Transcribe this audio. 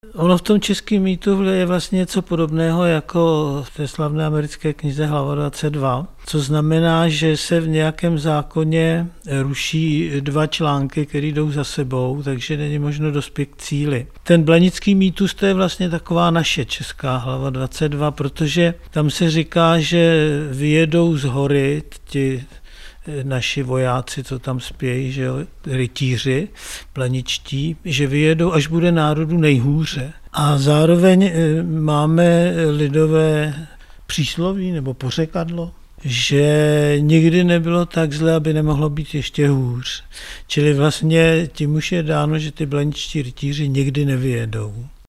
Ono v tom českém mýtu je vlastně něco podobného jako v té slavné americké knize Hlava 22, co znamená, že se v nějakém zákoně ruší dva články, které jdou za sebou, takže není možno dospět k cíli. Ten blanický mýtus, to je vlastně taková naše česká Hlava 22, protože tam se říká, že vyjedou z hory ti naši vojáci, co tam spějí, že jo, rytíři planičtí, že vyjedou, až bude národu nejhůře. A zároveň máme lidové přísloví nebo pořekadlo, že nikdy nebylo tak zle, aby nemohlo být ještě hůř. Čili vlastně tím už je dáno, že ty blaničtí rytíři nikdy nevyjedou.